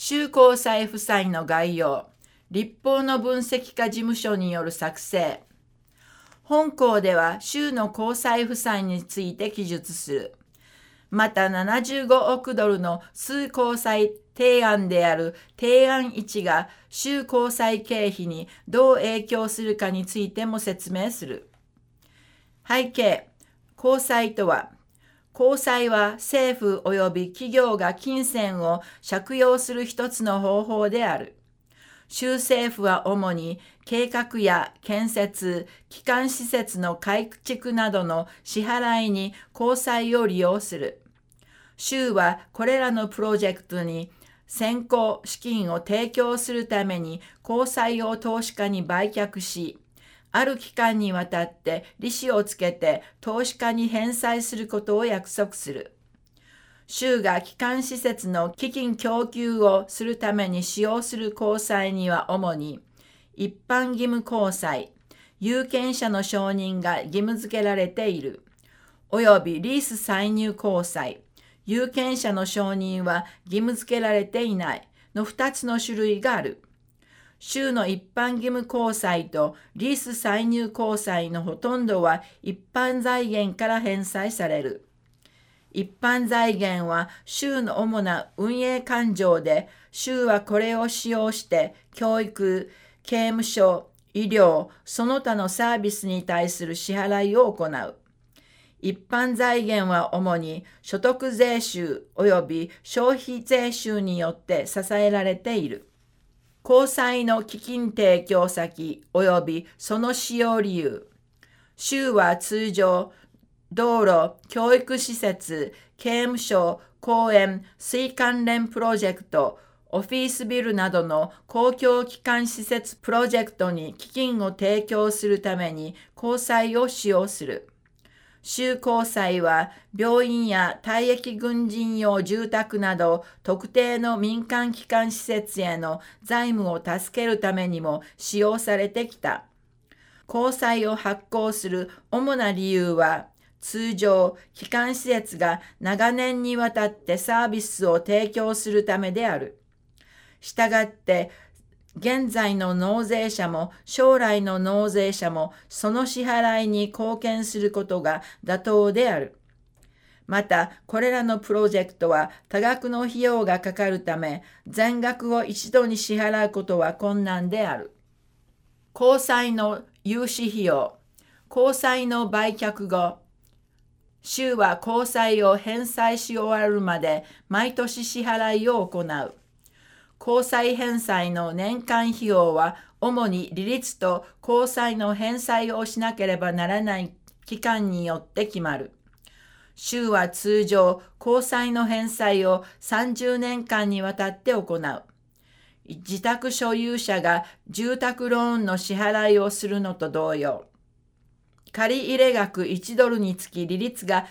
州高裁夫妻の概要、立法の分析家事務所による作成。本項では州の高裁夫妻について記述する。また75億ドルの数高裁提案である提案1が州高裁経費にどう影響するかについても説明する。背景、高裁とは、高裁は政府及び企業が金銭を借用する一つの方法である。州政府は主に計画や建設、基幹施設の改築などの支払いに高裁を利用する。州はこれらのプロジェクトに先行資金を提供するために高裁を投資家に売却し、ある期間にわたって利子をつけて投資家に返済することを約束する。州が基幹施設の基金供給をするために使用する高裁には主に一般義務高裁、有権者の承認が義務付けられている、およびリース歳入高裁、有権者の承認は義務付けられていないの2つの種類がある。州の一般義務高裁とリース歳入高裁のほとんどは一般財源から返済される。一般財源は州の主な運営勘定で、州はこれを使用して教育、刑務所、医療、その他のサービスに対する支払いを行う。一般財源は主に所得税収及び消費税収によって支えられている。高裁の基金提供先及びその使用理由。州は通常、道路、教育施設、刑務所、公園、水関連プロジェクト、オフィスビルなどの公共機関施設プロジェクトに基金を提供するために高裁を使用する。州高裁は病院や退役軍人用住宅など特定の民間機関施設への財務を助けるためにも使用されてきた。高裁を発行する主な理由は、通常、機関施設が長年にわたってサービスを提供するためである。したがって、現在の納税者も将来の納税者もその支払いに貢献することが妥当である。また、これらのプロジェクトは多額の費用がかかるため、全額を一度に支払うことは困難である。高裁の融資費用、高裁の売却後、州は高裁を返済し終わるまで毎年支払いを行う。高裁返済の年間費用は主に利率と高裁の返済をしなければならない期間によって決まる。州は通常、高裁の返済を30年間にわたって行う。自宅所有者が住宅ローンの支払いをするのと同様。借入額1ドルにつき利率が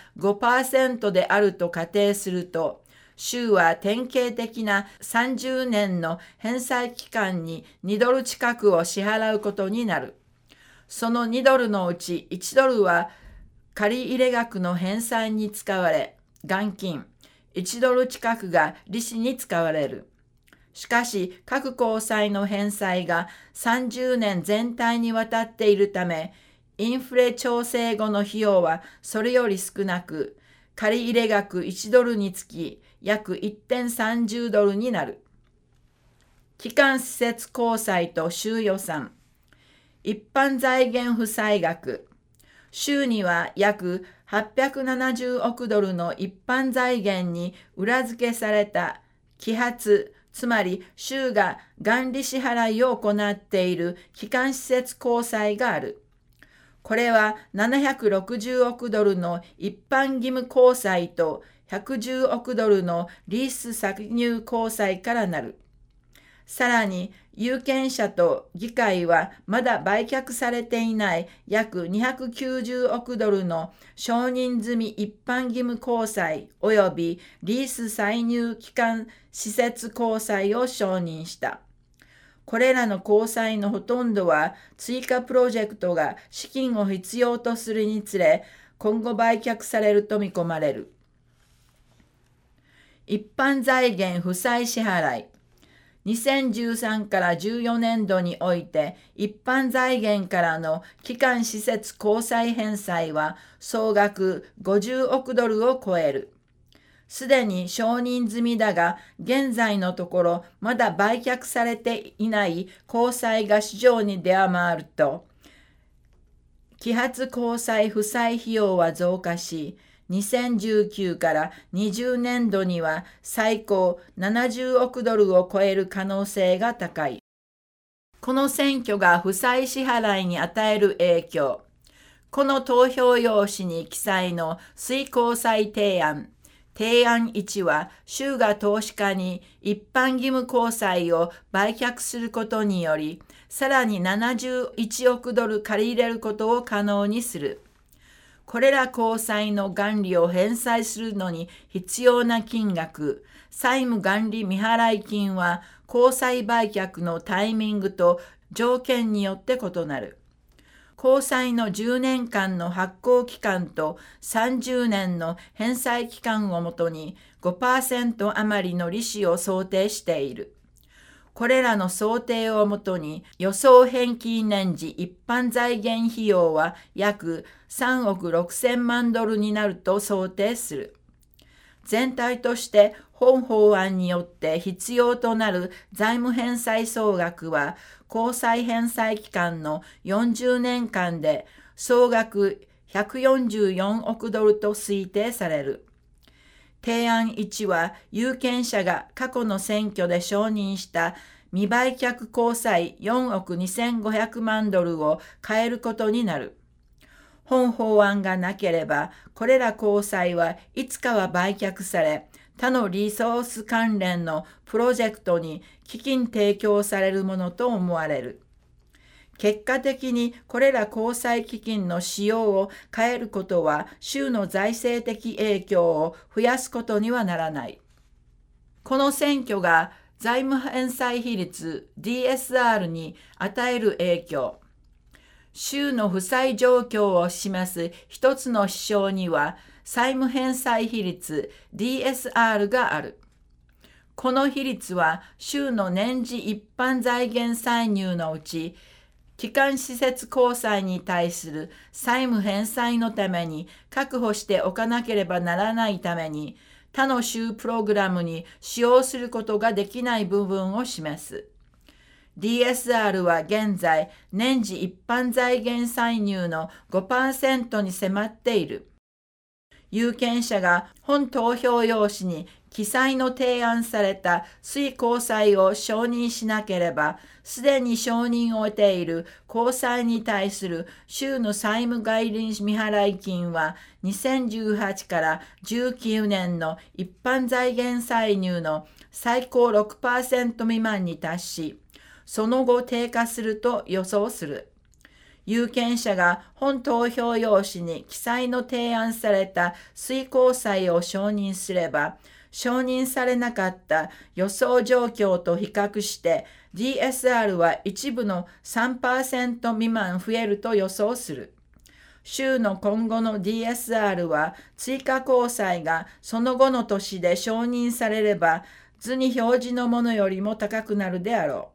5% であると仮定すると、州は典型的な30年の返済期間に2ドル近くを支払うことになる。その2ドルのうち1ドルは借入額の返済に使われ、元金1ドル近くが利子に使われる。しかし、各高裁の返済が30年全体にわたっているため、インフレ調整後の費用はそれより少なく、借入額1ドルにつき約 1.30 ドルになる。基幹施設公債と州予算。一般財源負債額。州には約870億ドルの一般財源に裏付けされた揮発、つまり州が元利支払いを行っている基幹施設公債がある。これは760億ドルの一般義務公債と110億ドルのリース歳入公債からなる。さらに、有権者と議会はまだ売却されていない約290億ドルの承認済み一般義務公債及びリース歳入基幹施設公債を承認した。これらの公債のほとんどは追加プロジェクトが資金を必要とするにつれ、今後売却されると見込まれる。一般財源負債支払い。 2013から14年度において一般財源からの基幹施設公債返済は総額50億ドルを超える。すでに承認済みだが、現在のところまだ売却されていない公債が市場に出回ると、揮発公債負債費用は増加し、2019から20年度には最高70億ドルを超える可能性が高い。この選挙が負債支払いに与える影響。この投票用紙に記載の水公債提案1は、州が投資家に一般義務公債を売却することにより、さらに71億ドル借り入れることを可能にする。これら公債の元利を返済するのに必要な金額、債務元利未払い金は、公債売却のタイミングと条件によって異なる。公債の10年間の発行期間と30年の返済期間をもとに 5% 余りの利子を想定している。これらの想定をもとに予想返金年次一般財源費用は約3億6000万ドルになると想定する。全体として本法案によって必要となる財務返済総額は公債返済期間の40年間で総額144億ドルと推定される。提案1は有権者が過去の選挙で承認した未売却公債4億2500万ドルを変えることになる。本法案がなければ、これら公債はいつかは売却され、他のリソース関連のプロジェクトに基金提供されるものと思われる。結果的にこれら公債基金の使用を変えることは、州の財政的影響を増やすことにはならない。この選挙が財務返済比率 DSR に与える影響。州の負債状況を示す一つの指標には、債務返済比率 DSR がある。この比率は州の年次一般財源歳入のうち、基幹施設公債に対する債務返済のために確保しておかなければならないために、他の州プログラムに使用することができない部分を示す。DSR は現在、年次一般財源歳入の 5% に迫っている。有権者が本投票用紙に記載の提案された水公債を承認しなければ、すでに承認を得ている公債に対する州の債務概臨未払い金は2018から19年の一般財源歳入の最高 6% 未満に達し、その後低下すると予想する。有権者が本投票用紙に記載の提案された水公債を承認すれば、承認されなかった予想状況と比較して DSR は一部の 3% 未満増えると予想する。州の今後の DSR は追加公債がその後の年で承認されれば図に表示のものよりも高くなるであろう。